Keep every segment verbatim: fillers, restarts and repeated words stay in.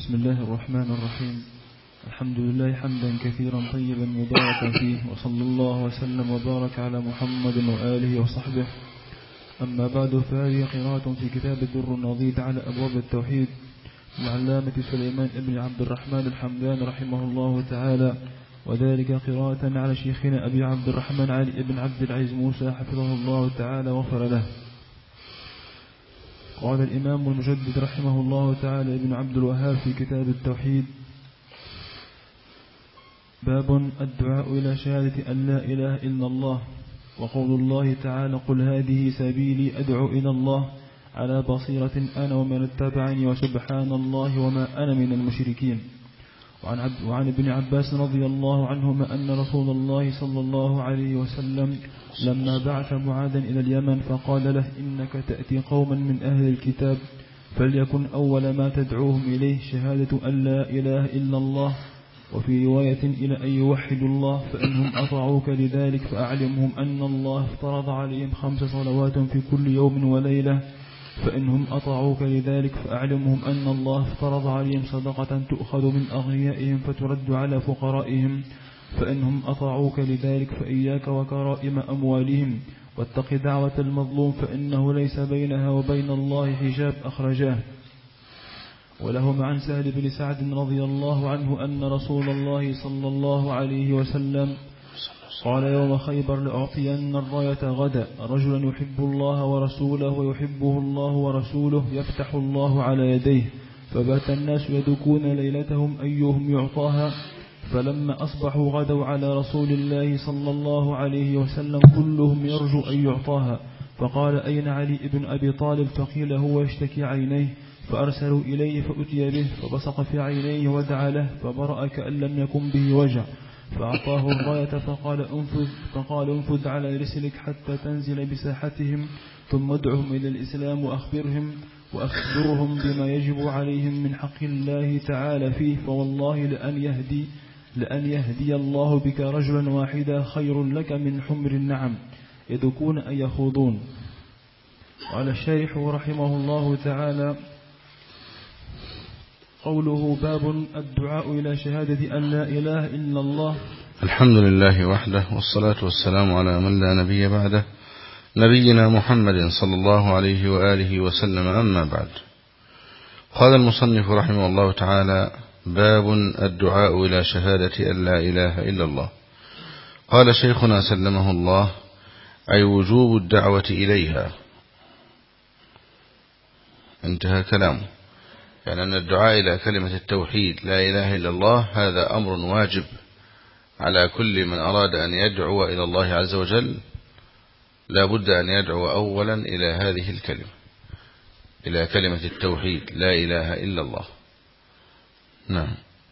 بسم الله الرحمن الرحيم. الحمد لله حمدا كثيرا طيبا مباركا فيه، وصلى الله وسلم وبارك على محمد وآله وصحبه. أما بعد، فهذه قراءة في كتاب الدر النضيد على أبواب التوحيد العلامة سليمان بن عبد الرحمن الحمدان رحمه الله تعالى، وذلك قراءة على شيخنا أبي عبد الرحمن علي بن عبد العزيز موسى حفظه الله تعالى وغفر له. قال الإمام المجدد رحمه الله تعالى ابن عبد الوهاب في كتاب التوحيد: باب الدعاء إلى شهادة أن لا إله إلا الله. وقول الله تعالى: قل هذه سبيلي أدعو إلى الله على بصيرة أنا ومن اتبعني وسبحان الله وما أنا من المشركين. وعن, عبد وعن ابن عباس رضي الله عنهما أن رسول الله صلى الله عليه وسلم لما بعث معاذا إلى اليمن فقال له: إنك تأتي قوما من أهل الكتاب، فليكن أول ما تدعوهم إليه شهادة أن لا إله إلا الله، وفي رواية إلى أن يوحدوا الله، فإنهم أطاعوك لذلك فأعلمهم أن الله افترض عليهم خمس صلوات في كل يوم وليلة، فإنهم أطاعوك لذلك فأعلمهم أن الله افترض عليهم صدقة تؤخذ من أغنيائهم فترد على فقرائهم، فإنهم أطاعوك لذلك فإياك وكرائم أموالهم، واتق دعوة المظلوم فإنه ليس بينها وبين الله حجاب، أخرجاه. ولهم عن سهل بن سعد رضي الله عنه أن رسول الله صلى الله عليه وسلم قال يوم خيبر: لأعطين الراية غدا رجلا يحب الله ورسوله ويحبه الله ورسوله يفتح الله على يديه، فبات الناس يدكون ليلتهم أيهم يعطاها، فلما أصبحوا غدوا على رسول الله صلى الله عليه وسلم كلهم يرجو أن يعطاها، فقال: أين علي بن أبي طالب؟ فقيل: هو يشتكي عينيه، فأرسلوا إليه فأتي به فبصق في عينيه ودعا له فبرأ كأن لم يكن به وجع، فأعطاه الراية فقال: انفذ فقال انفذ على رسلك حتى تنزل بساحتهم، ثم ادعهم إلى الإسلام وأخبرهم وأخبرهم بما يجب عليهم من حق الله تعالى فيه، فوالله لأن يهدي لأن يهدي الله بك رجلا واحدا خير لك من حمر النعم يدكون أن يخوضون. وعلى الشارح رحمه الله تعالى قوله: باب الدعاء إلى شهادة أن لا إله إلا الله. الحمد لله وحده، والصلاة والسلام على من لا نبي بعده، نبينا محمد صلى الله عليه وآله وسلم. أما بعد، قال المصنف رحمه الله تعالى: باب الدعاء إلى شهادة أن لا إله إلا الله. قال شيخنا سلمه الله: أي وجوب الدعوة إليها. انتهى كلامه، يعني أن الدعاء إلى كلمة التوحيد لا إله إلا الله هذا أمر واجب على كل من أراد أن يدعو إلى الله عز وجل، لا بد أن يدعو أولا إلى هذه الكلمة، إلى كلمة التوحيد لا إله إلا الله. نعم.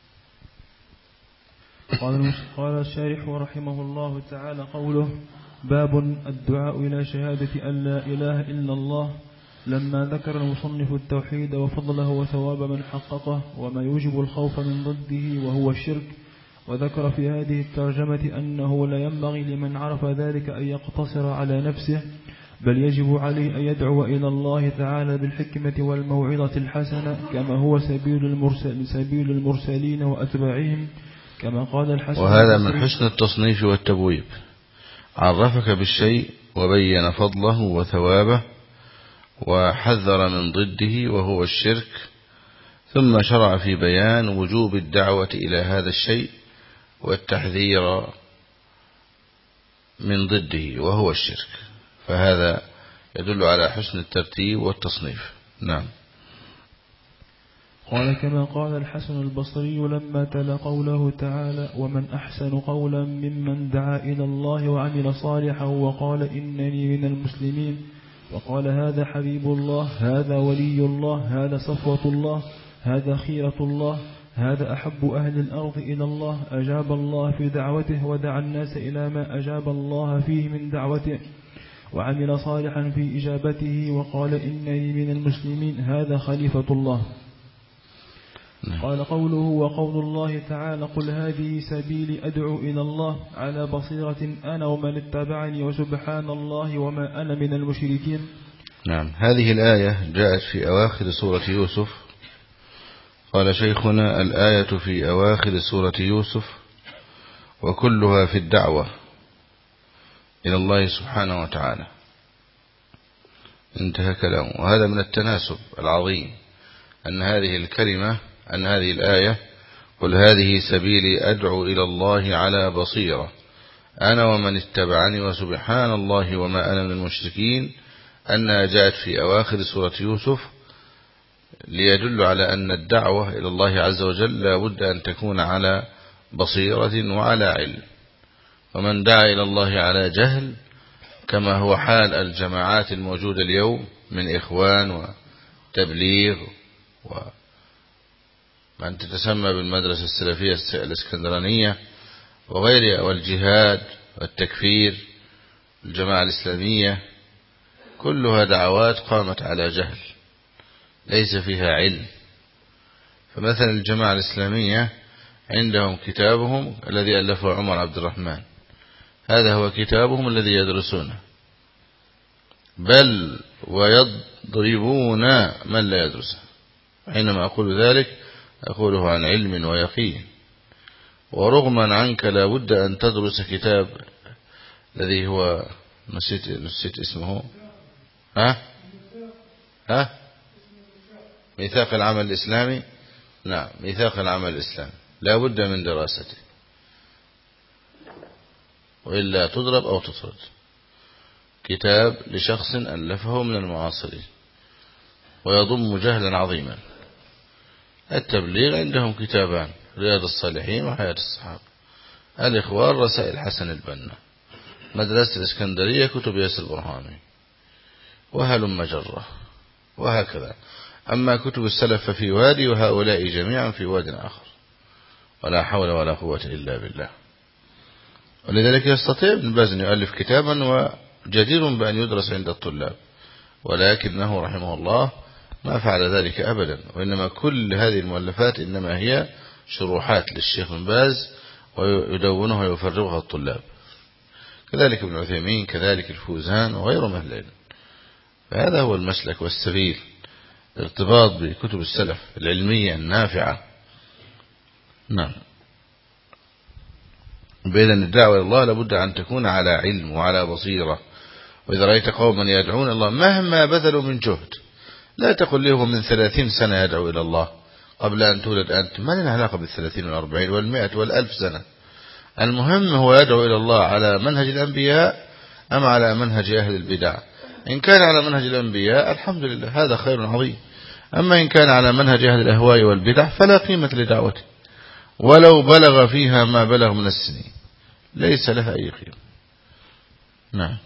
قال الشارح رحمه الله تعالى قوله: باب الدعاء إلى شهادة أن لا إله إلا الله. لما ذكر المصنف التوحيد وفضله وثواب من حققه وما يوجب الخوف من ضده وهو الشرك، وذكر في هذه الترجمة أنه لا ينبغي لمن عرف ذلك أن يقتصر على نفسه، بل يجب عليه أن يدعو إلى الله تعالى بالحكمة والموعظة الحسنة، كما هو سبيل المرسل سبيل المرسلين وأتباعهم، كما قال الحسن. وهذا من حسن التصنيف والتبويب، عرفك بالشيء وبين فضله وثوابه وحذر من ضده وهو الشرك، ثم شرع في بيان وجوب الدعوة إلى هذا الشيء والتحذير من ضده وهو الشرك، فهذا يدل على حسن الترتيب والتصنيف. نعم. قال: كما قال الحسن البصري لما تلا قوله تعالى: ومن أحسن قولا ممن دعا إلى الله وعمل صالحا وقال إنني من المسلمين، وقال: هذا حبيب الله، هذا ولي الله، هذا صفوة الله، هذا خيرة الله، هذا أحب أهل الأرض إلى الله، أجاب الله في دعوته ودعا الناس إلى ما أجاب الله فيه من دعوته، وعمل صالحا في إجابته وقال إنني من المسلمين، هذا خليفة الله. قال: قوله وقول الله تعالى: قل هذه سبيلي أدعو إلى الله على بصيرة أنا ومن اتبعني وسبحان الله وما أنا من المشركين. نعم. هذه الآية جاءت في أواخر سورة يوسف. قال شيخنا: الآية في أواخر سورة يوسف وكلها في الدعوة إلى الله سبحانه وتعالى. انتهى كلامه. وهذا من التناسب العظيم أن هذه الكلمة أن هذه الآية: قل هذه سبيلي أدعو إلى الله على بصيرة أنا ومن اتبعني وسبحان الله وما أنا من المشركين، أنها جاءت في أواخر سورة يوسف ليدل على أن الدعوة إلى الله عز وجل لا بد أن تكون على بصيرة وعلى علم. ومن دعا إلى الله على جهل كما هو حال الجماعات الموجودة اليوم من إخوان وتبليغ ومن تتسمى بالمدرسة السلفية الإسكندرانية وغيرها، والجهاد والتكفير، الجماعة الإسلامية، كلها دعوات قامت على جهل ليس فيها علم. فمثلا الجماعة الإسلامية عندهم كتابهم الذي ألفه عمر عبد الرحمن، هذا هو كتابهم الذي يدرسونه، بل ويضربون من لا يدرسه. حينما أقول ذلك أقوله عن علم ويقين. ورغما عنك لا بد أن تدرس كتاب الذي هو نسيت, نسيت اسمه ها ها ميثاق العمل الإسلامي. نعم، ميثاق العمل الإسلامي لا بد من دراسته، وإلا تضرب أو تطرد. كتاب لشخص ألفه من المعاصرين ويضم جهلا عظيما. التبليغ عندهم كتابان: رياض الصالحين وحياة الصحابة. الإخوان رسائل حسن البنا. مدرسة الإسكندرية كتب ياسر البرهاني، وهلم جرة، وهكذا. أما كتب السلف ففي وادي، وهؤلاء جميعا في واد آخر، ولا حول ولا قوة إلا بالله. ولذلك يستطيع ابن باز أن يؤلف كتابا وجدير بأن يدرس عند الطلاب، ولكنه رحمه الله ما فعل ذلك أبدا. وإنما كل هذه المؤلفات إنما هي شروحات للشيخ ابن باز ويدونها ويفرغها الطلاب. كذلك ابن عثيمين، كذلك الفوزان وغير من العلم. فهذا هو المسلك والسبيل، الارتباط بكتب السلف العلمية النافعة. نعم. بإذن الدعوة إلى الله لابد أن تكون على علم وعلى بصيرة. وإذا رأيت قوما يدعون الله مهما بذلوا من جهد، لا تقل له من ثلاثين سنة يدعو إلى الله قبل أن تولد أنت، ما لنا علاقة بالثلاثين والأربعين والمئة والألف سنة. المهم هو يدعو إلى الله على منهج الأنبياء أم على منهج أهل البدع. إن كان على منهج الأنبياء الحمد لله، هذا خير عظيم. أما إن كان على منهج أهل الأهواء والبدع فلا قيمة لدعوته، ولو بلغ فيها ما بلغ من السنين ليس لها أي قيمة. نعم.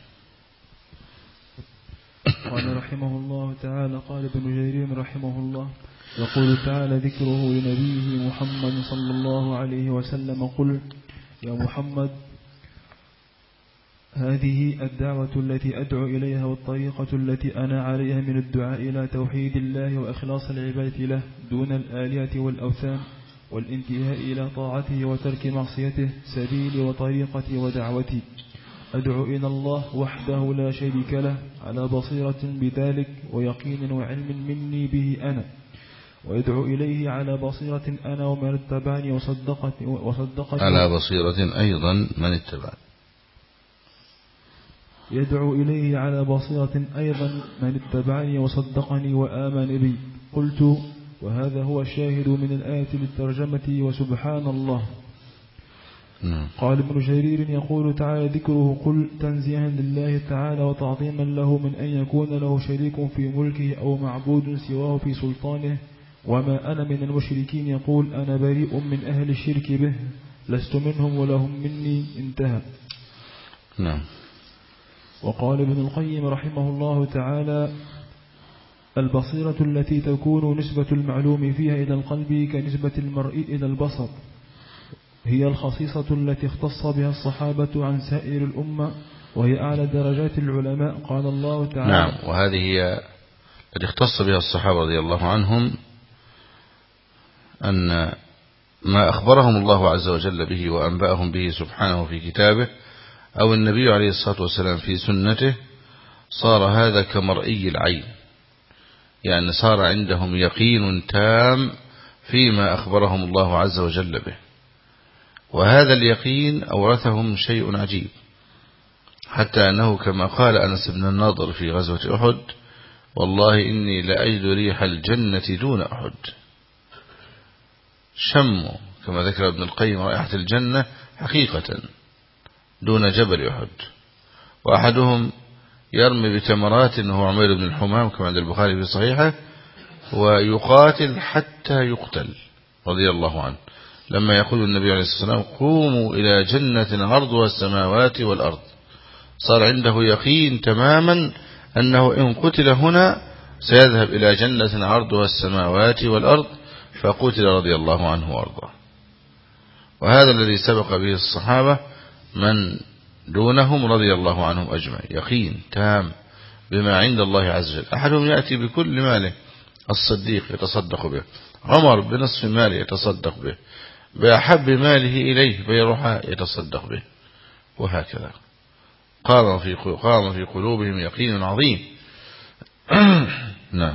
قال رحمه الله تعالى: قال ابن جرير رحمه الله: يقول تعالى ذكره لنبيه محمد صلى الله عليه وسلم: قل يا محمد هذه الدعوة التي أدعو إليها والطريقة التي أنا عليها من الدعاء إلى توحيد الله وإخلاص العبادة له دون الآلهة والأوثان والانتهاء إلى طاعته وترك معصيته، سبيلي وطريقتي ودعوتي. أدعو إلى الله وحده لا شريك له على بصيرة بذلك ويقين وعلم مني به أنا، ويدعو إليه على بصيرة أنا ومن اتبعني وصدقت وصدقت على بصيرة أيضا من اتبعني. يدعو إليه على بصيرة أيضا من اتبعني وصدقني وآمن بي. قلت: وهذا هو الشاهد من الآية للترجمة وسبحان الله. نعم. قال ابن جرير: يقول تعالى ذكره قل تنزيها لله تعالى وتعظيما له من أن يكون له شريك في ملكه أو معبود سواه في سلطانه، وما أنا من المشركين. يقول: أنا بريء من أهل الشرك به، لست منهم ولهم مني. انتهى. نعم. وقال ابن القيم رحمه الله تعالى: البصيرة التي تكون نسبة المعلوم فيها إلى القلب كنسبة المرء إلى البصر، هي الخصيصة التي اختص بها الصحابة عن سائر الأمة، وهي أعلى درجات العلماء. قال الله تعالى: نعم. وهذه هي التي اختص بها الصحابة رضي الله عنهم، أن ما أخبرهم الله عز وجل به وأنبأهم به سبحانه في كتابه أو النبي عليه الصلاة والسلام في سنته، صار هذا كمرئي العين، يعني صار عندهم يقين تام فيما أخبرهم الله عز وجل به. وهذا اليقين أورثهم شيء عجيب، حتى أنه كما قال أنس بن النضر في غزوة أحد: والله إني لأجد ريح الجنة دون أحد. شموا كما ذكر ابن القيم رائحة الجنة حقيقة دون جبل أحد. وأحدهم يرمي بتمرات وهو عمير بن الحمام كما عند البخاري في صحيحه، ويقاتل حتى يقتل رضي الله عنه، لما يقول النبي عليه الصلاة والسلام: قوموا إلى جنة عرضها السماوات والأرض. صار عنده يقين تماما أنه إن قتل هنا سيذهب إلى جنة عرضها السماوات والأرض، فقتل رضي الله عنه وأرضاه. وهذا الذي سبق به الصحابة من دونهم رضي الله عنهم أجمعين، يقين تام بما عند الله عز وجل. أحدهم يأتي بكل ماله، الصديق يتصدق به، عمر بنصف ماله يتصدق به، بأحب ماله إليه فيروح يتصدق به، وهكذا قام في قام في قلوبهم يقين عظيم. نعم.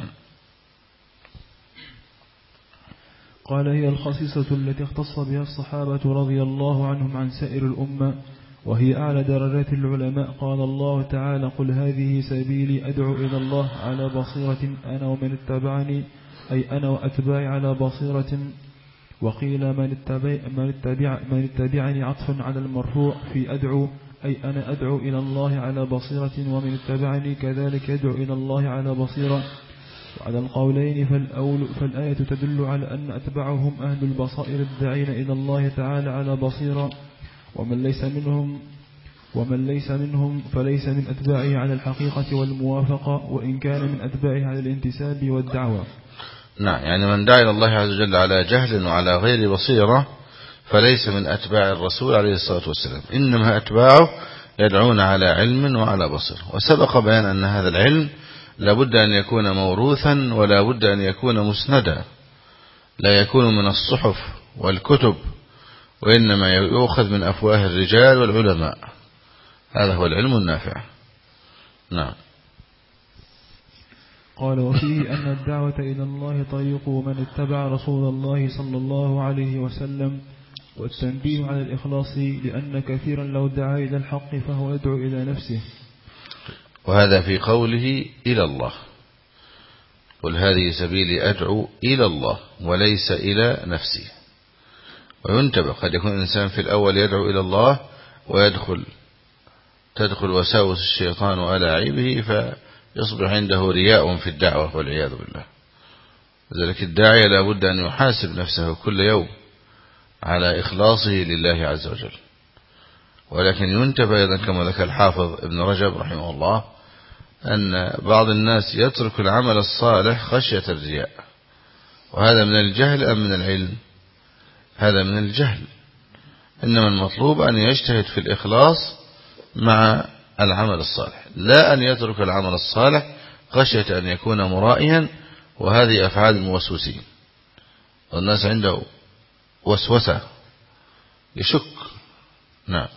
قال: هي الخصيصة التي اختص بها الصحابة رضي الله عنهم عن سائر الأمة، وهي أعلى درجات العلماء. قال الله تعالى: قل هذه سبيلي أدعو إلى الله على بصيرة أنا ومن اتبعني، أي أنا وأتباعي على بصيرة. وقيل من, اتبع من, اتبع من اتبعني عطف على المرفوع في أدعو، أي أنا أدعو إلى الله على بصيرة، ومن اتبعني كذلك يدعو إلى الله على بصيرة. وعلى القولين فالأول فالآية تدل على أن أتبعهم أهل البصائر الداعين إلى الله تعالى على بصيرة، ومن ليس منهم ومن ليس منهم فليس من أتباعه على الحقيقة والموافقة، وإن كان من أتباعه على الانتساب والدعوة. نعم، يعني من دعا إلى الله عز وجل على جهل وعلى غير بصيرة فليس من أتباع الرسول عليه الصلاة والسلام، إنما أتباعه يدعون على علم وعلى بصيرة. وسبق بيان أن هذا العلم لابد أن يكون موروثا ولا بد أن يكون مسندا، لا يكون من الصحف والكتب، وإنما يؤخذ من أفواه الرجال والعلماء. هذا هو العلم النافع. نعم. قال: وفيه أن الدعوة إلى الله طريق من اتبع رسول الله صلى الله عليه وسلم، والتنبيه على الإخلاص، لأن كثيرا لو دعا إلى الحق فهو يدعو إلى نفسه. وهذا في قوله إلى الله: قل هذه سبيلي أدعو إلى الله وليس إلى نفسي. وينتبه، قد يكون الإنسان في الأول يدعو إلى الله ويدخل تدخل وساوس الشيطان وألاعيبه فيصبح عنده رياء في الدعوة والعياذ بالله. لذلك الداعية لا بد أن يحاسب نفسه كل يوم على إخلاصه لله عز وجل. ولكن ينتبه أيضا كما ذكر الحافظ ابن رجب رحمه الله أن بعض الناس يترك العمل الصالح خشية الرياء، وهذا من الجهل أم من العلم؟ هذا من الجهل. إنما المطلوب أن يجتهد في الإخلاص مع العمل الصالح، لا أن يترك العمل الصالح خشية أن يكون مرائيا، وهذه أفعال الموسوسين. والناس عنده وسوسة يشك. نعم.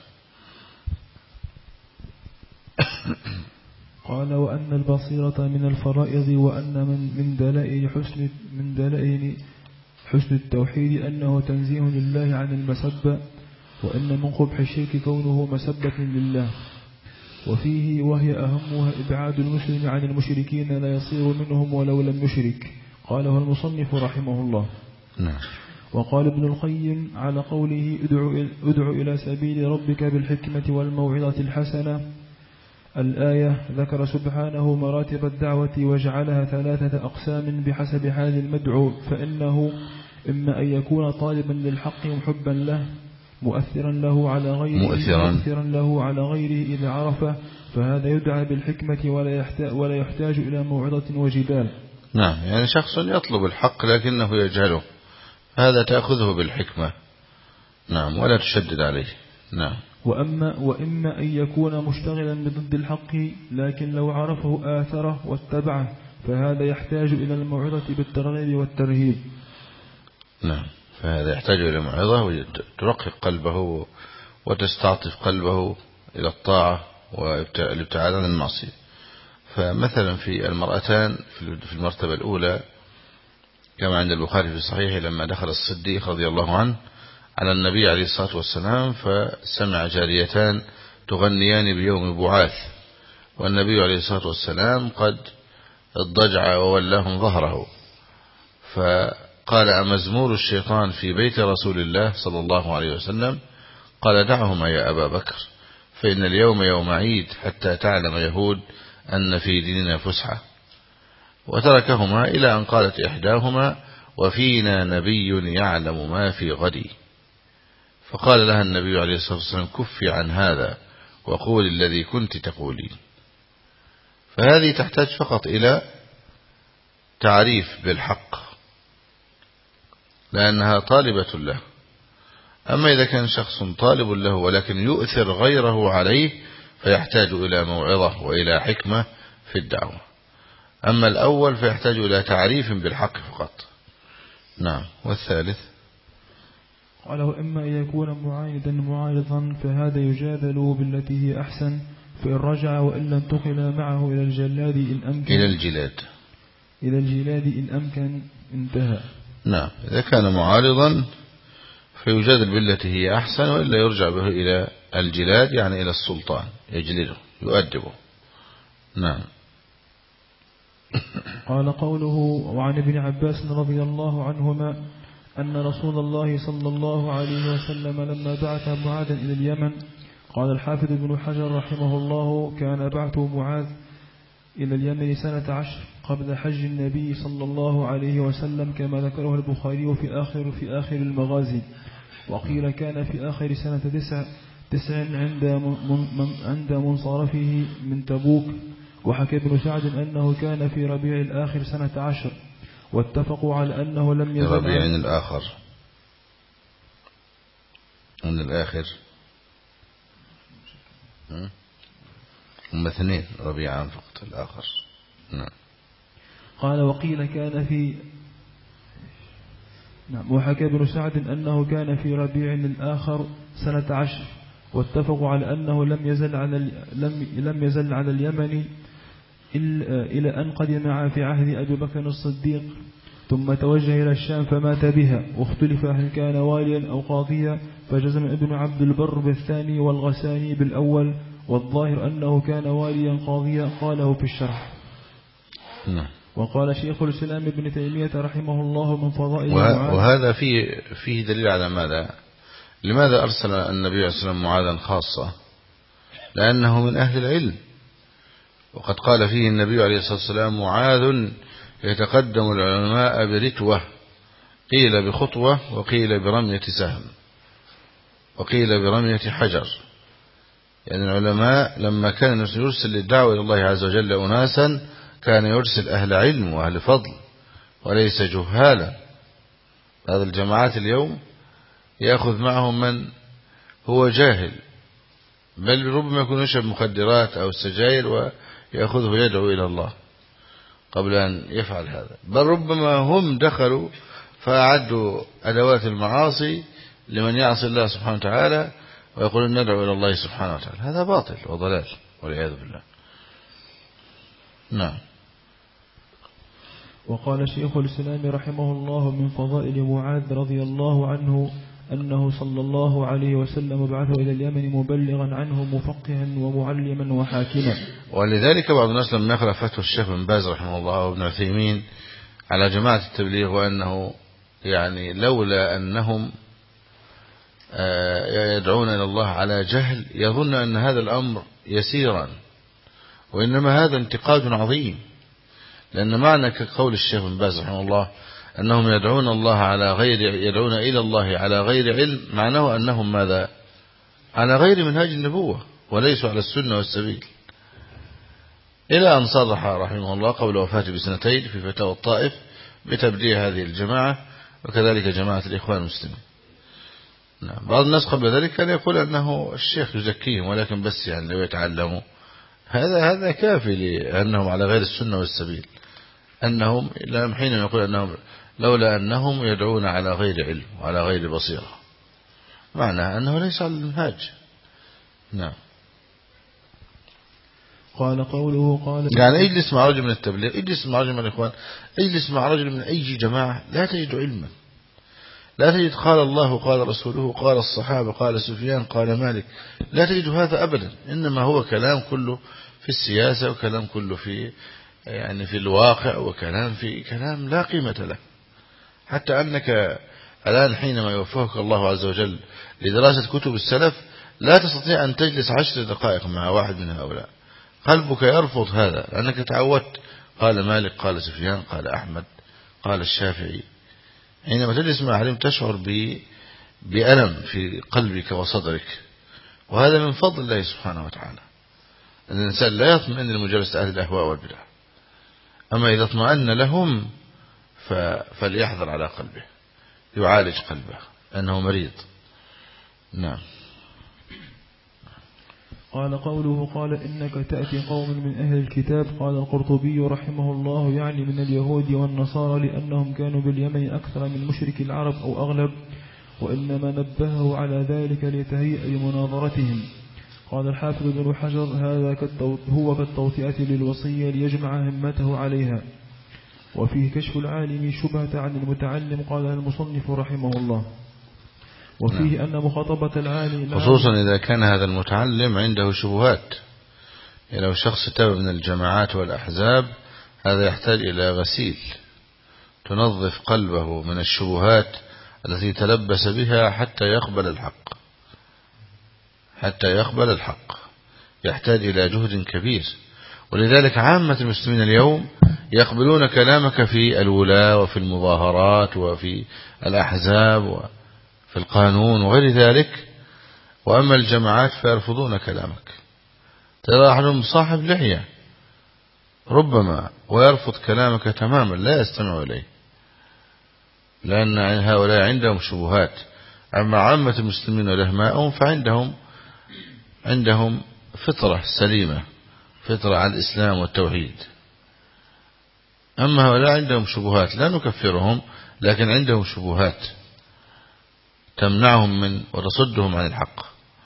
قال: وأن البصيرة من الفرائض، وأن من من دلائل حسن من دلائل حسن التوحيد أنه تنزيه لله عن المسبة، وأن من قبح الشرك كونه مسبة لله. وفيه وهي أهمها إبعاد المسلم عن المشركين لا يصير منهم ولو لم يشرك. قاله المصنف رحمه الله. نعم. وقال ابن القيم على قوله: ادع إلى سبيل ربك بالحكمة والموعظة الحسنة، الآية ذكر سبحانه مراتب الدعوة وجعلها ثلاثة أقسام بحسب حال المدعو، فإنه إما أن يكون طالبا للحق محبا له مؤثرا له على غيره مؤثرا, مؤثرا له على غيره إذا عرفه، فهذا يدعى بالحكمة ولا يحتاج, ولا يحتاج إلى موعظة وجدال. نعم، يعني شخص يطلب الحق لكنه يجهله، هذا تأخذه بالحكمة. نعم، ولا تشدد عليه. نعم. وأما وإما أن يكون مشتغلا بضد الحق لكن لو عرفه آثره واتبعه، فهذا يحتاج إلى الموعظة بالترغيب والترهيب. نعم، فهذا يحتاج إلى موعظة وترقق قلبه وتستعطف قلبه إلى الطاعة والابتعاد عن المعصية. فمثلا في المرأتان في المرتبة الأولى كما عند البخاري في صحيحه لما دخل الصديق رضي الله عنه على النبي عليه الصلاة والسلام فسمع جاريتان تغنيان بيوم بعاث، والنبي عليه الصلاة والسلام قد اضطجع وولاهم ظهره، فقال: أمزمور الشيطان في بيت رسول الله صلى الله عليه وسلم؟ قال: دعهما يا أبا بكر، فإن اليوم يوم عيد حتى تعلم يهود أن في ديننا فسحة. وتركهما إلى أن قالت إحداهما: وفينا نبي يعلم ما في غد. فقال لها النبي عليه الصلاة والسلام: كفي عن هذا وقول الذي كنت تقولين. فهذه تحتاج فقط إلى تعريف بالحق لأنها طالبة له. أما إذا كان شخص طالب له ولكن يؤثر غيره عليه فيحتاج إلى موعظة وإلى حكمة في الدعوة. أما الأول فيحتاج إلى تعريف بالحق فقط. نعم. والثالث قال: وإما أن يكون معايدا معارضا فهذا يجادل بالتي هي أحسن، فإن رجع وإن لم تقل معه إلى الجلاد إن أمكن إلى الجلاد إلى الجلاد إن أمكن انتهى. نعم. إذا كان معارضا فيجادل بالتي هي أحسن، وإلا يرجع به إلى الجلاد يعني إلى السلطان يجلده يؤدبه. نعم. قال قوله: وعن ابن عباس رضي الله عنهما أن رسول الله صلى الله عليه وسلم لما بعث معاذا إلى اليمن، قال الحافظ ابن حجر رحمه الله: كان بعث معاذ إلى اليمن سنة عشر قبل حج النبي صلى الله عليه وسلم كما ذكره البخاري في آخر في آخر المغازي، وقيل كان في آخر سنة تسع تسع عند من عند منصرفه من تبوك. وحكى ابن سعد أنه كان في ربيع الآخر سنة عشر، واتفقوا على أنه لم يزل ربيع الآخر من الآخر هم اثنين ربيعان فقط الآخر. نعم. قال: وقيل كان في نعم. وحكى ابن سعد أنه كان في ربيع الآخر سنة عشر، واتفقوا على أنه لم يزل على لم لم يزل على اليمن إلى أن قدم في عهد أبي بكر الصديق، ثم توجه إلى الشام فمات بها، واختلف هل كان واليا أو قاضيا، فجزم ابن عبد البر بالثاني والغساني بالأول، والظاهر أنه كان واليا قاضيا، قاله في الشرح. نعم. وقال شيخ الإسلام ابن تيمية رحمه الله من فضائل معاذ، وهذا فيه فيه دليل على ماذا؟ لماذا أرسل النبي صلى الله عليه وسلم معاذا خاصة؟ لأنه من أهل العلم، وقد قال فيه النبي عليه الصلاة والسلام: معاذ يتقدم العلماء برتوة، قيل بخطوة، وقيل برمية سهم، وقيل برمية حجر. يعني العلماء لما كان يرسل للدعوة إلى الله عز وجل أناسا كان يرسل أهل علم وأهل فضل وليس جهالا. هذا الجماعات اليوم يأخذ معهم من هو جاهل، بل ربما يكون يشرب مخدرات أو السجاير ويأخذه يدعو إلى الله قبل أن يفعل هذا، بل ربما هم دخلوا فأعدوا أدوات المعاصي لمن يعصي الله سبحانه وتعالى ويقولون ندعو إلى الله سبحانه وتعالى. هذا باطل وضلال والعياذ بالله. نعم. وقال شيخ الإسلام رحمه الله من فضائل معاذ رضي الله عنه أنه صلى الله عليه وسلم بعثه إلى اليمن مبلغا عنه مفقها ومعلما وحاكما. ولذلك بعض الناس لما يقرأ فتوى الشيخ بن باز رحمه الله وابن عثيمين على جماعة التبليغ وأنه يعني لولا أنهم يدعون إلى الله على جهل يظن أن هذا الأمر يسيرا، وإنما هذا انتقاد عظيم. لأن معنى كقول الشيخ بن باز رحمه الله أنهم يدعون الله على غير يدعون إلى الله على غير علم، معناه أنهم ماذا؟ على غير منهاج النبوة وليسوا على السنة والسبيل. إلى أن صرح رحمه الله قبل وفاته بسنتين في فتاوى الطائف بتبديع هذه الجماعة وكذلك جماعة الإخوان المسلمين. نعم. بعض الناس قبل ذلك كان يقول أنه الشيخ يزكيهم ولكن بس يعني لو يتعلموا هذا هذا كافي لأنهم على غير السنة والسبيل. أنهم حين يقول أنهم لولا أنهم يدعون على غير علم وعلى غير بصيرة، معنى أنه ليس على المنهاج. نعم. قال قوله قال يعني اجلس مع رجل من التبليغ، اجلس مع رجل من الإخوان، اجلس مع رجل من أي جماعة، لا تجد علما، لا تجد قال الله قال رسوله قال الصحابة قال سفيان قال مالك، لا تجد هذا أبدا. إنما هو كلام كله في السياسة، وكلام كله في يعني في الواقع، وكلام في كلام لا قيمة له. حتى أنك الآن حينما يوفقك الله عز وجل لدراسة كتب السلف لا تستطيع أن تجلس عشر دقائق مع واحد من هؤلاء، قلبك يرفض هذا لأنك تعودت قال مالك قال سفيان قال أحمد قال الشافعي. حينما تجلس مع علم تشعر بألم في قلبك وصدرك، وهذا من فضل الله سبحانه وتعالى. أن الإنسان لا يطمئن لمجالسة أهل الأهواء والبدع، أما إذا اطمأن لهم فليحذر على قلبه، يعالج قلبه أنه مريض. نعم. قال قوله قال إنك تأتي قوم من أهل الكتاب. قال القرطبي رحمه الله يعني من اليهود والنصارى، لأنهم كانوا باليمن أكثر من مشرك العرب أو أغلب، وإنما نبهه على ذلك ليتهيأ لمناظرتهم. قال الحافظ بن حجر هذا هو كالتوطئة للوصية ليجمع همته عليها. وفيه كشف العالم شبهة عن المتعلم. قال المصنف رحمه الله وفيه أن مخاطبة العالم، خصوصا إذا كان هذا المتعلم عنده شبهات. لو شخص تاب من الجماعات والأحزاب هذا يحتاج إلى غسيل تنظف قلبه من الشبهات التي تلبس بها حتى يقبل الحق، حتى يقبل الحق يحتاج إلى جهد كبير. ولذلك عامة المسلمين اليوم يقبلون كلامك في الولاة وفي المظاهرات وفي الأحزاب وفي القانون وغير ذلك، وأما الجماعات فيرفضون كلامك. ترى أحدهم صاحب لحية ربما ويرفض كلامك تماما، لا يستمع إليه، لأن هؤلاء عندهم شبهات. أما عامة المسلمين ولهمائهم فعندهم عندهم فطرة سليمة، فطرة على الإسلام والتوحيد. أما هؤلاء عندهم شبهات، لا نكفرهم، لكن عندهم شبهات تمنعهم من وتصدهم عن الحق.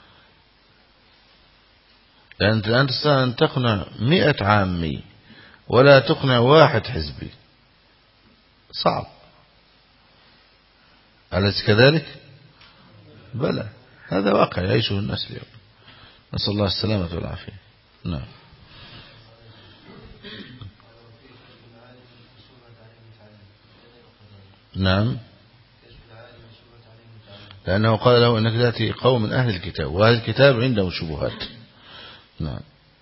لأن أنت الآن تستطيع أن تقنع مئة عامي ولا تقنع واحد حزبي، صعب. أليس كذلك؟ بلى، هذا واقع يعيشه الناس اليوم، نسأل الله السلامة والعافية. نعم. نعم، لأنه قال له إنك تأتي قوم من أهل الكتاب، وأهل الكتاب عندهم شبهات. نعم.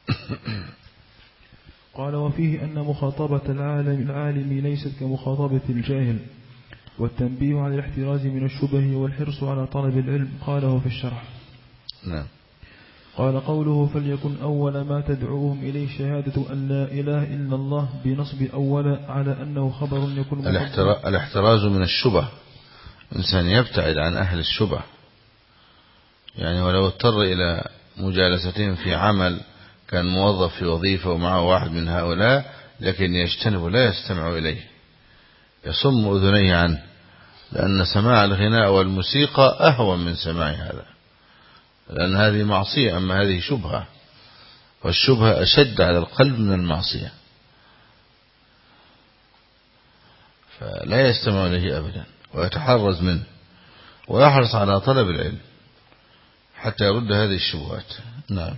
قال وفيه أن مخاطبة العالم العالم ليست كمخاطبة الجاهل، والتنبيه على الاحتراز من الشبه والحرص على طلب العلم. قاله في الشرح. نعم. قال قوله فليكن أول ما تدعوهم إليه شهادة أن لا إله إلا الله بنصب أول على أنه خبر يكون الاحتراز من الشبه، إنسان يبتعد عن أهل الشبه، يعني ولو اضطر إلى مجالستهم في عمل، كان موظف في وظيفة ومعه واحد من هؤلاء لكن يجتنب لا يستمع إليه، يصم أذنيه عنه، لأن سماع الغناء والموسيقى أهون من سماع هذا، لأن هذه معصية، أما هذه شبهة، والشبهة أشد على القلب من المعصية، فلا يستمع إليه أبدا ويتحرز منه ويحرص على طلب العلم حتى يرد هذه الشبهات. نعم.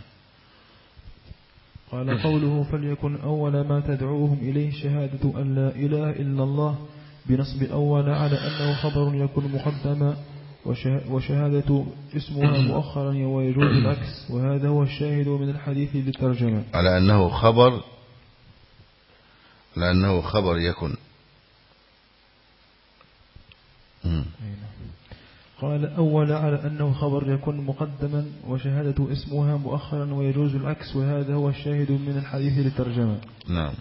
قال قوله فليكن أول ما تدعوهم إليه شهادة أن لا إله إلا الله بنصب أول على أنه خبر يكون مقدما، وشهادة اسمها مؤخرا ويجوز العكس، وهذا هو الشاهد من الحديث للترجمة على أنه خبر، لأنه خبر يكن. قال أول على أنه خبر يكون مقدما، وشهادة اسمها مؤخرا ويجوز العكس، وهذا هو الشاهد من الحديث للترجمة. نعم.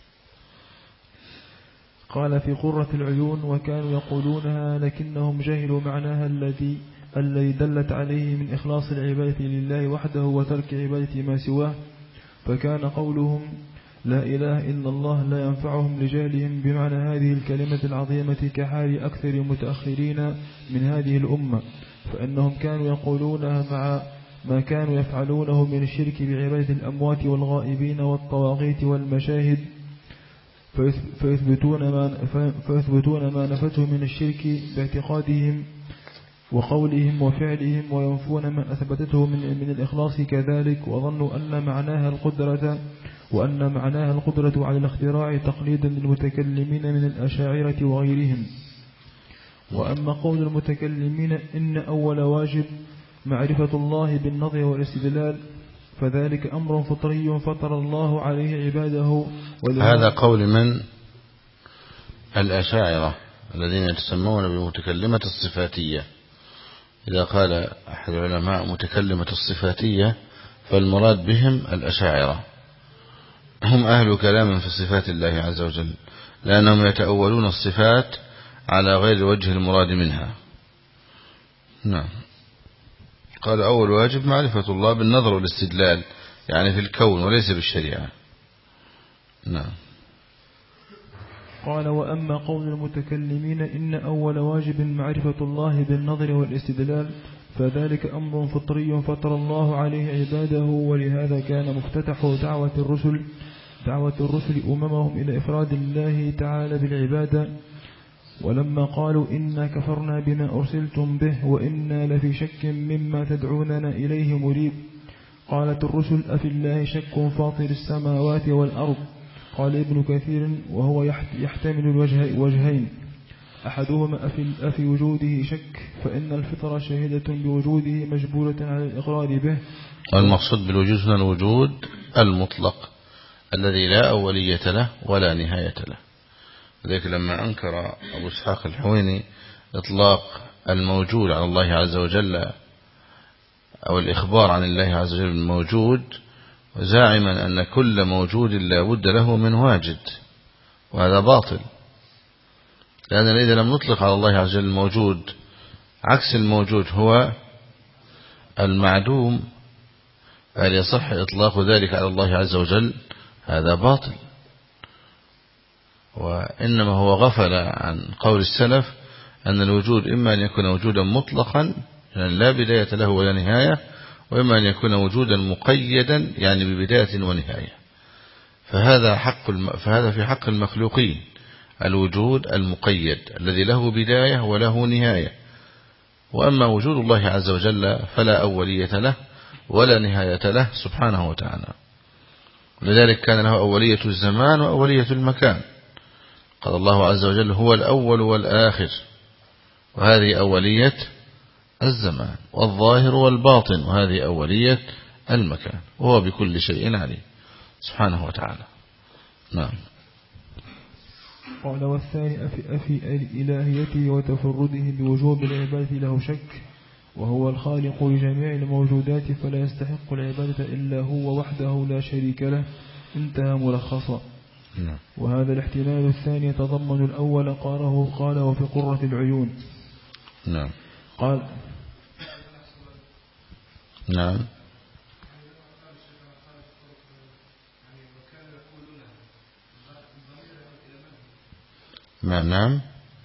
قال في قرة العيون وكانوا يقولونها لكنهم جهلوا معناها الذي الذي دلت عليه من إخلاص العبادة لله وحده وترك عبادة ما سواه، فكان قولهم لا إله إلا الله لا ينفعهم لجهلهم بمعنى هذه الكلمة العظيمة كحال أكثر المتأخرين من هذه الأمة، فإنهم كانوا يقولونها مع ما كانوا يفعلونه من الشرك بعبادة الأموات والغائبين والطواغيت والمشاهد فيثبتون ما, فيثبتون ما نفته من الشرك باعتقادهم وقولهم وفعلهم وينفون ما أثبتته من, من الإخلاص كذلك، وظنوا أن معناها القدرة وأن معناها القدرة على الاختراع تقليدا للمتكلمين من الأشاعرة وغيرهم. وأما قول المتكلمين إن أول واجب معرفة الله بالنظر والاستدلال فذلك أمر فطري فطر الله عليه عباده. هذا قول من الأشاعرة الذين يتسمون بالمتكلمة الصفاتية. إذا قال أحد العلماء متكلمة الصفاتية فالمراد بهم الأشاعرة، هم أهل كلام في صفات الله عز وجل، لأنهم يتأولون الصفات على غير وجه المراد منها. نعم. قال أول واجب معرفة الله بالنظر والاستدلال، يعني في الكون وليس بالشريعة. نعم. قال وأما قول المتكلمين إن أول واجب معرفة الله بالنظر والاستدلال فذلك أمر فطري فطر الله عليه عباده، ولهذا كان مفتتح دعوة الرسل دعوة الرسل أممهم إلى إفراد الله تعالى بالعبادة. ولما قالوا إنا كفرنا بما أرسلتم به وإنا لفي شك مما تدعوننا إليه مريب، قالت الرسل أفي الله شك فاطر السماوات والأرض؟ قال ابن كثير وهو يحتمل الوجه وجهين، أحدهما أفي, أفي وجوده شك فإن الفطرة شاهدة بوجوده مجبولة على الإقرار به. والمقصود بالوجود هنا الوجود المطلق الذي لا أولية له ولا نهاية له. ذلك لما أنكر أبو إسحاق الحويني إطلاق الموجود على الله عز وجل أو الإخبار عن الله عز وجل الموجود، زاعما أن كل موجود لا بد له من واجد، وهذا باطل، لأن إذا لم نطلق على الله عز وجل الموجود عكس الموجود هو المعدوم، هل يصح إطلاق ذلك على الله عز وجل؟ هذا باطل. وإنما هو غفل عن قول السلف أن الوجود إما أن يكون وجودا مطلقا يعني لا بداية له ولا نهاية، وإما أن يكون وجودا مقيدا يعني ببداية ونهاية. فهذا حق الم... فهذا في حق المخلوقين الوجود المقيد الذي له بداية وله نهاية. وأما وجود الله عز وجل فلا أولية له ولا نهاية له سبحانه وتعالى. لذلك كان له أولية الزمان وأولية المكان. قال الله عز وجل هو الأول والآخر، وهذه أولية الزمان، والظاهر والباطن، وهذه أولية المكان، وهو بكل شيء عليم سبحانه وتعالى. نعم. قال والثاني أفي, أفي إلهيته وتفرده بوجوب العبادة له شك، وهو الخالق لجميع الموجودات فلا يستحق العبادة إلا هو وحده لا شريك له، انتهى ملخصا. نعم. وهذا الاحتمال الثاني يتضمن الأول قاله قال وفي قرة العيون. نعم. قال نعم. ما نعم.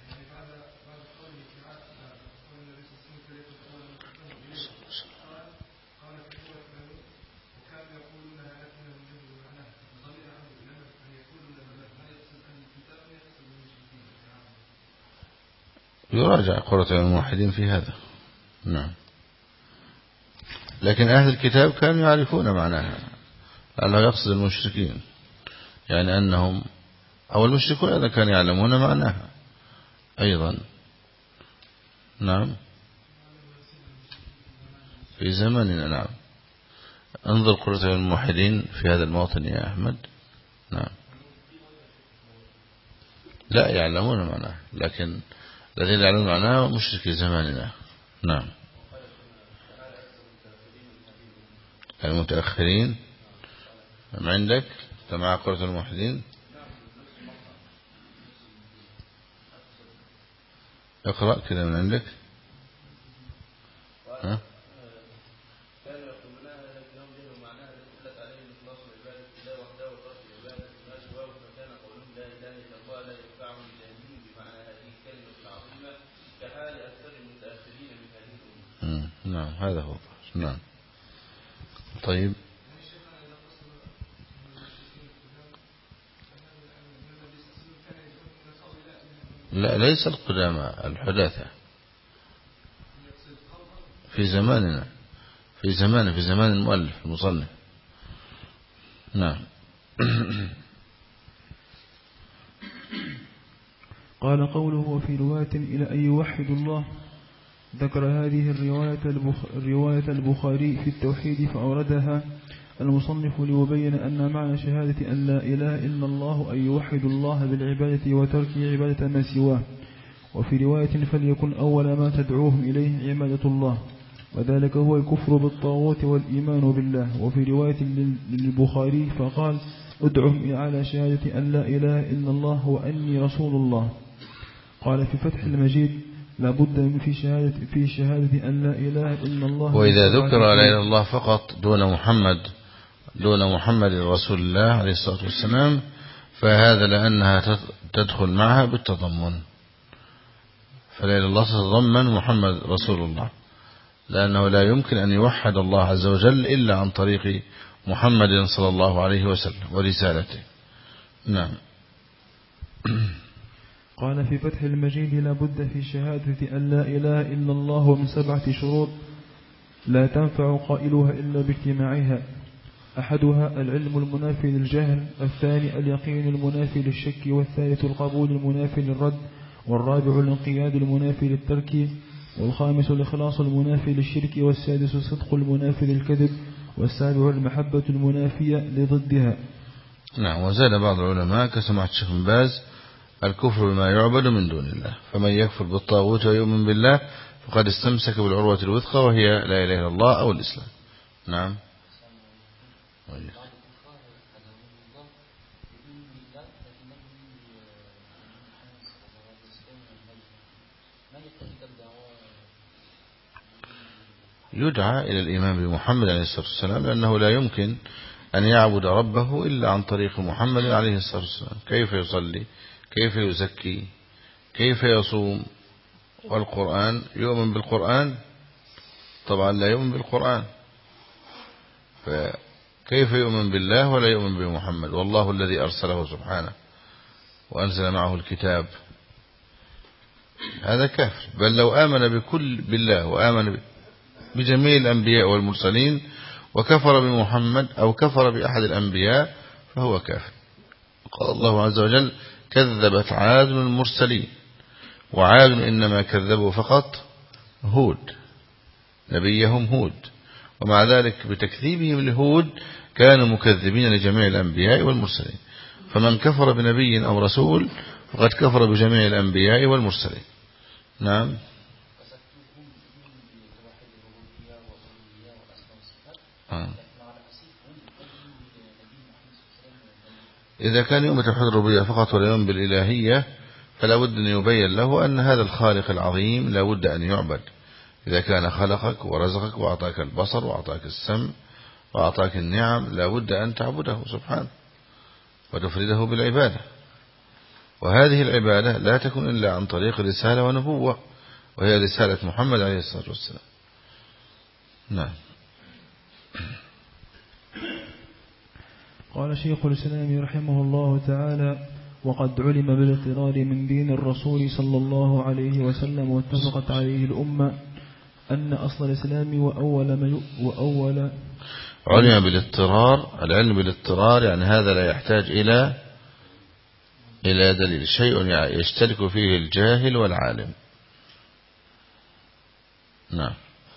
يراجع قرة الموحدين في هذا. نعم. لكن أهل الكتاب كانوا يعرفون معناها، لأنه يقصد المشركين، يعني أنهم أو المشركون أيضا كانوا يعلمون معناها أيضا. نعم. في زماننا. نعم. انظر قرة الموحدين في هذا الموطن يا أحمد. نعم. لا يعلمون معناها، لكن الذين يعلمون معناها مشركي زماننا. نعم. المتأخرين ما عندك مع قرة الموحدين؟ اقرأ كده من عندك. ها؟ نعم هذا هو. نعم. طيب لا ليس القدامى، الحداثة في زماننا، في زمان في زمان المؤلف المصنف. نعم. قال قوله وفي رواية إلى أن يوحد الله، ذكر هذه الرواية الرواية البخاري في التوحيد فأوردها المصنف ليبين أن معنى شهادة أن لا إله إلا الله أن يوحد الله بالعبادة وترك عبادة ما سواه. وفي رواية فليكن أول ما تدعوهم إليه عبادة الله، وذلك هو الكفر بالطاغوت والإيمان بالله. وفي رواية للبخاري فقال ادعهم على شهادة أن لا إله إلا الله وأني رسول الله. قال في فتح المجيد لابد من في شهادة في شهادة أن لا إله إلا الله. وإذا ذكر لا إله إلا الله فقط دون محمد دون محمد رسول الله عليه الصلاة والسلام فهذا لأنها تدخل معها بالتضمن، فلا إله إلا الله تتضمن محمد رسول الله، لأنه لا يمكن أن يوحد الله عز وجل إلا عن طريق محمد صلى الله عليه وسلم ورسالته. نعم. قال في فتح المجيد لا بد في شهادة أن لا إله إلا الله من سبعة شروط لا تنفع قائلها إلا باجتماعها. أحدها العلم المنافي للجهل، الثاني اليقين المنافي للشك، والثالث القبول المنافي للرد، والرابع الانقياد المنافي للترك، والخامس الإخلاص المنافي للشرك، والسادس الصدق المنافي للكذب، والسابع المحبة المنافية لضدها. نعم. وزاد بعض العلماء كسماحة الشيخ بن باز الكفر بما يعبد من دون الله، فمن يكفر بالطاغوت ويؤمن بالله فقد استمسك بالعروة الوثقى وهي لا إله إلا الله أو الإسلام. نعم. يدعى إلى الإيمان بمحمد عليه الصلاة والسلام، لأنه لا يمكن أن يعبد ربه إلا عن طريق محمد عليه الصلاة والسلام. كيف يصلي، كيف يزكي، كيف يصوم، والقرآن يؤمن بالقرآن؟ طبعا لا يؤمن بالقرآن، فكيف يؤمن بالله ولا يؤمن بمحمد؟ والله الذي أرسله سبحانه وأنزل معه الكتاب، هذا كافر. بل لو آمن بكل بالله وآمن بجميع الأنبياء والمرسلين وكفر بمحمد أو كفر بأحد الأنبياء فهو كافر. قال الله عز وجل كذبت عاد المرسلين، وعاد إنما كذبوا فقط هود، نبيهم هود، ومع ذلك بتكذيبهم لهود كانوا مكذبين لجميع الأنبياء والمرسلين. فمن كفر بنبي أو رسول فقد كفر بجميع الأنبياء والمرسلين. نعم. آه. إذا كان يؤمن بتوحيد الربوبية فقط ولا يؤمن بالإلهية فلا بد أن يبين له أن هذا الخالق العظيم لا بد أن يعبد. إذا كان خلقك ورزقك وأعطاك البصر وأعطاك السمع وأعطاك النعم لا بد أن تعبده سبحانه وتفرده بالعبادة، وهذه العبادة لا تكون إلا عن طريق رسالة ونبوة، وهي رسالة محمد عليه الصلاة والسلام. نعم. قال شيخ الإسلام رحمه الله تعالى وقد علم بالاضطرار من دين الرسول صلى الله عليه وسلم واتفقت عليه الأمة أن أصل الإسلام وأول ما وأول علم بالاضطرار. العلم بالاضطرار يعني هذا لا يحتاج إلى إلى دليل، شيء يشترك فيه الجاهل والعالم. نعم.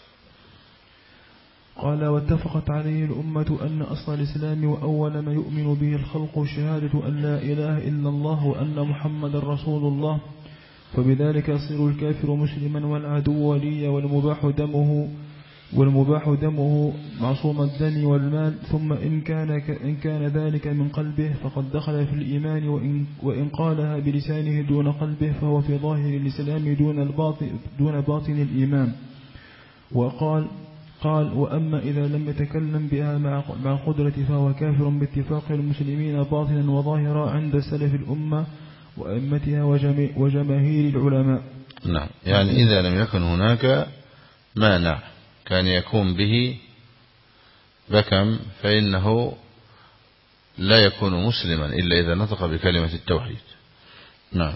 قال واتفقت عليه الأمة أن أصل الإسلام وأول ما يؤمن به الخلق شهادة أن لا إله إلا الله وأن محمد رسول الله، فبذلك يصير الكافر مسلما والعدو وليا والمباح دمه والمباح دمه معصوم الدم والمال. ثم إن كان إن كان ذلك من قلبه فقد دخل في الإيمان، وإن وإن قالها بلسانه دون قلبه فهو في ظاهر الإسلام دون الباطن دون باطن الإيمان. وقال قال وأما إذا لم يتكلم بها مع قدرة فهو كافر باتفاق المسلمين باطنا وظاهرا عند سلف الأمة وأئمتها وجماهير العلماء. نعم. يعني إذا لم يكن هناك مانع كان يكون به بكم فإنه لا يكون مسلما إلا إذا نطق بكلمة التوحيد. نعم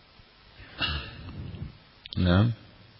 نعم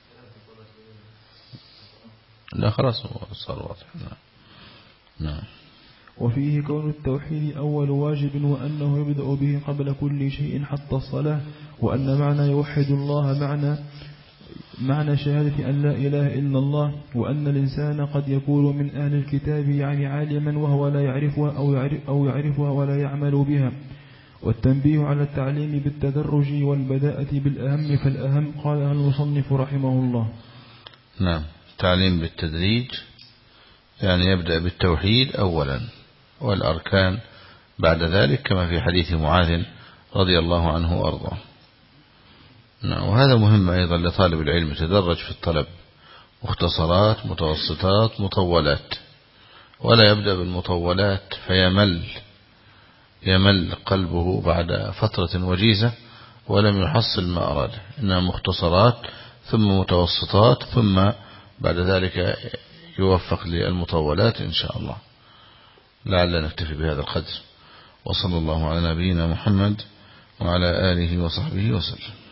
لا خلاص صار واضح. نعم نعم. وفيه كون التوحيد أول واجب وأنه يبدأ به قبل كل شيء حتى الصلاة، وأن معنى يوحد الله معنى معنى شهادة أن لا إله إلا الله، وأن الإنسان قد يكون من أهل الكتاب يعني عالما وهو لا يعرفها أو, يعرف أو يعرفها ولا يعمل بها. والتنبيه على التعليم بالتدرج والبداءة بالأهم فالأهم قالها المصنف رحمه الله. نعم تعليم بالتدريج يعني يبدأ بالتوحيد أولا والأركان بعد ذلك كما في حديث معاذ رضي الله عنه وأرضاه. نعم وهذا مهم أيضا لطالب العلم يتدرج في الطلب، مختصرات متوسطات مطولات، ولا يبدأ بالمطولات فيمل يمل قلبه بعد فترة وجيزة ولم يحصل ما أراده، إنها مختصرات ثم متوسطات ثم بعد ذلك يوفق للمطولات إن شاء الله. لعل نكتفي بهذا القدر، وصلى الله على نبينا محمد وعلى آله وصحبه وسلم.